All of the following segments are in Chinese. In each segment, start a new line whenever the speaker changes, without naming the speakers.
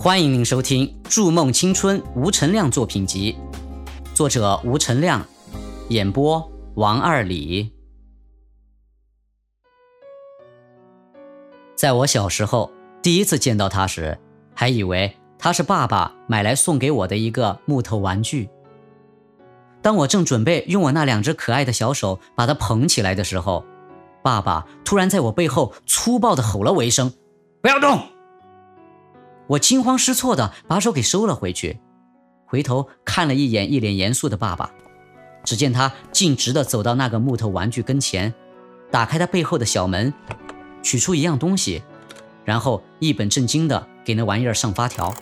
欢迎您收听《筑梦青春》吴承亮作品集，作者吴承亮，演播王二李。在我小时候，第一次见到他时，还以为他是爸爸买来送给我的一个木头玩具。当我正准备用我那两只可爱的小手把它捧起来的时候，爸爸突然在我背后粗暴地吼了我一声：“不要动！”我惊慌失措地把手给收了回去，回头看了一眼一脸严肃的爸爸，只见他径直地走到那个木头玩具跟前，打开他背后的小门，取出一样东西，然后一本正经地给那玩意儿上发条。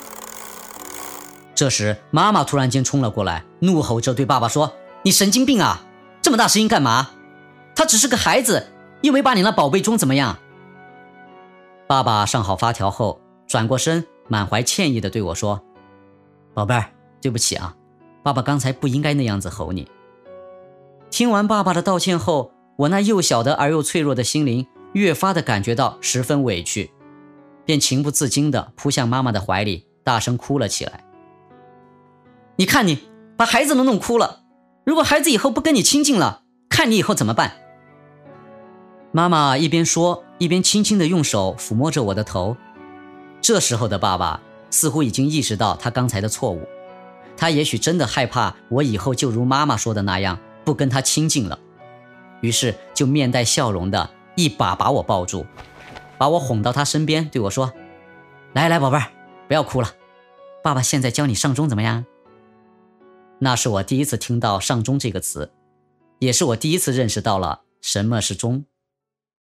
这时妈妈突然间冲了过来，怒吼着对爸爸说：“你神经病啊，这么大声音干嘛？他只是个孩子，又没把你那宝贝钟怎么样？”爸爸上好发条后转过身，满怀歉意地对我说：“宝贝儿，对不起啊，爸爸刚才不应该那样子吼你。”听完爸爸的道歉后，我那幼小的而又脆弱的心灵越发的感觉到十分委屈，便情不自禁地扑向妈妈的怀里，大声哭了起来。“你看你把孩子都弄哭了，如果孩子以后不跟你亲近了，看你以后怎么办？”妈妈一边说，一边轻轻地用手抚摸着我的头。这时候的爸爸似乎已经意识到他刚才的错误，他也许真的害怕我以后就如妈妈说的那样不跟他亲近了，于是就面带笑容的一把把我抱住，把我哄到他身边，对我说：“来来宝贝儿，不要哭了，爸爸现在教你上钟怎么样？”那是我第一次听到上钟这个词，也是我第一次认识到了什么是钟。